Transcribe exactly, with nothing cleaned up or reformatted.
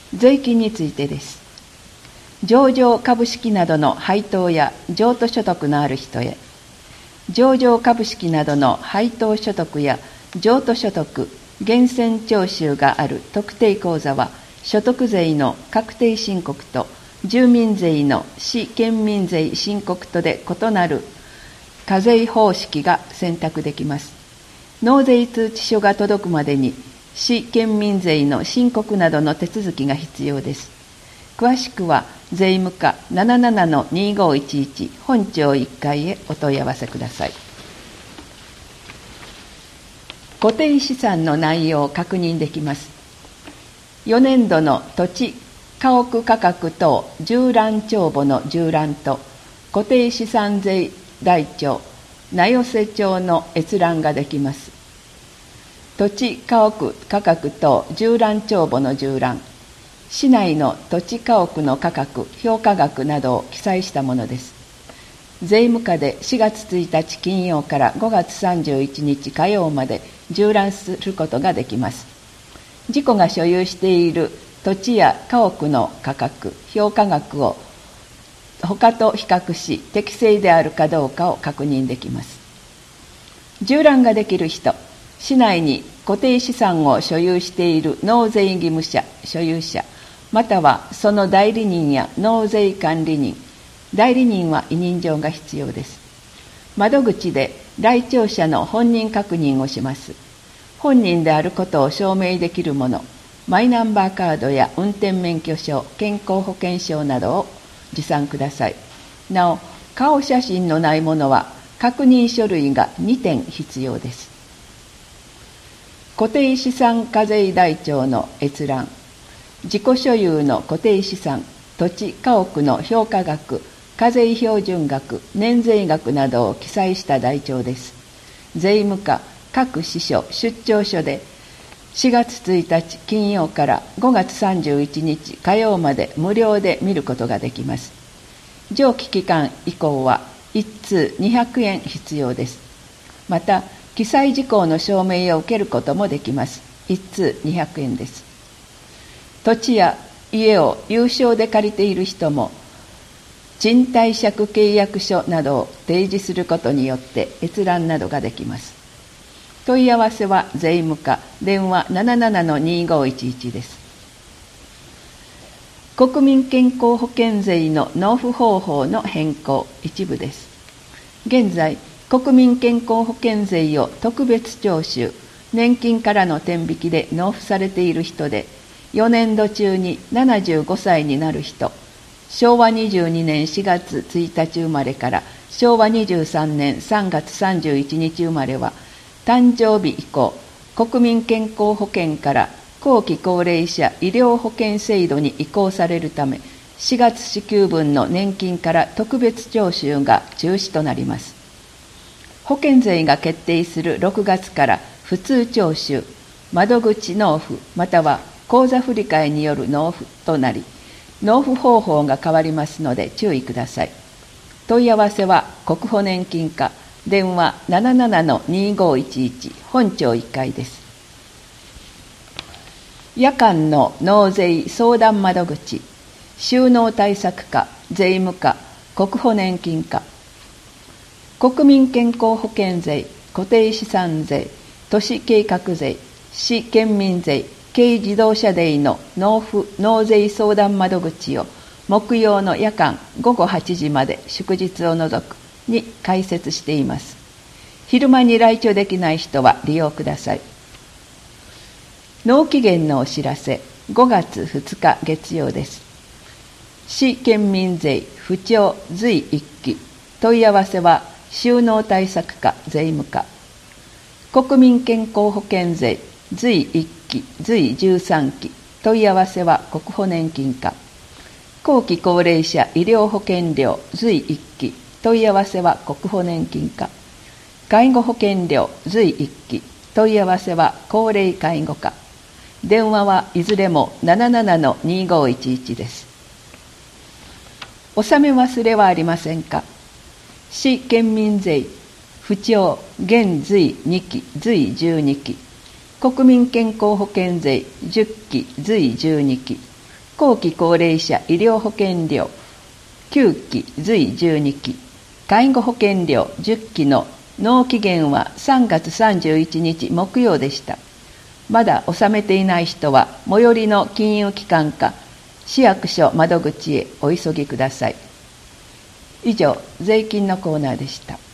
税金についてです。上場株式などの配当や譲渡所得のある人へ、上場株式などの配当所得や譲渡所得、源泉徴収がある特定口座は、所得税の確定申告と住民税の市県民税申告とで異なる課税方式が選択できます。納税通知書が届くまでに市県民税の申告などの手続きが必要です。詳しくは税務課 ななななのにごいちいち 本庁いっかいへお問い合わせください。固定資産の内容を確認できます。よねんどの土地、家屋価格等縦覧帳簿の縦覧と固定資産税台帳、名寄せ帳の閲覧ができます。土地、家屋価格等縦覧帳簿の縦覧、市内の土地家屋の価格、評価額などを記載したものです。税務課でしがつついたち金曜からごがつさんじゅういちにち火曜まで縦覧することができます。自己が所有している土地や家屋の価格、評価額を他と比較し、適正であるかどうかを確認できます。縦覧ができる人、市内に固定資産を所有している納税義務者、所有者、またはその代理人や納税管理人、代理人は委任状が必要です。窓口で来庁者の本人確認をします。本人であることを証明できるもの、マイナンバーカードや運転免許証、健康保険証などを持参ください。なお、顔写真のないものは確認書類がにてん必要です。固定資産課税台帳の閲覧、自己所有の固定資産、土地、家屋の評価額、課税標準額、年税額などを記載した台帳です。税務課各支所出張所でしがつついたち金曜からごがつさんじゅういちにち火曜まで無料で見ることができます。上記期間以降はいち通にひゃくえん必要です。また、記載事項の証明を受けることもできます。いち通にひゃくえんです。土地や家を有償で借りている人も、賃貸借契約書などを提示することによって閲覧などができます。問い合わせは税務課、電話 ななななのにごいちいち です。国民健康保険税の納付方法の変更、一部です。現在、国民健康保険税を特別徴収、年金からの天引きで納付されている人で、よねんど中にななじゅうごさいになる人、しょうわにじゅうにねんしがつついたち生まれからしょうわにじゅうさんねんさんがつさんじゅういちにち生まれは、誕生日以降、国民健康保険から後期高齢者医療保険制度に移行されるため、しがつ支給分の年金から特別徴収が中止となります。保険税が決定するろくがつから普通徴収、窓口納付または口座振替による納付となり、納付方法が変わりますので注意ください。問い合わせは国保年金課、電話 ななななのにごいちいち 本庁いっかいです。夜間の納税相談窓口、収納対策課、税務課、国保年金課、国民健康保険税、固定資産税、都市計画税、市県民税、軽自動車税の納付納税相談窓口を木曜の夜間ごごはちじまで祝日を除くに開設しています。昼間に来庁できない人は利用ください。納期限のお知らせ、ごがつふつか月曜です。市県民税不調随いっき、問い合わせは収納対策課、税務課。国民健康保険税随いっき、随じゅうさんき、問い合わせは国保年金課。後期高齢者医療保険料随いっき、問い合わせは国保年金課。介護保険料随いっき、問い合わせは高齢介護課。電話はいずれも ななななのにごいちいち です。納め忘れはありませんか？市県民税不調現随にき、随じゅうにき、国民健康保険税じゅっき、随じゅうにき、 後期高齢者医療保険料きゅうき随じゅうにき、介護保険料じゅっきの納期限はさんがつさんじゅういちにち木曜でした。まだ納めていない人は最寄りの金融機関か市役所窓口へお急ぎください。以上、税金のコーナーでした。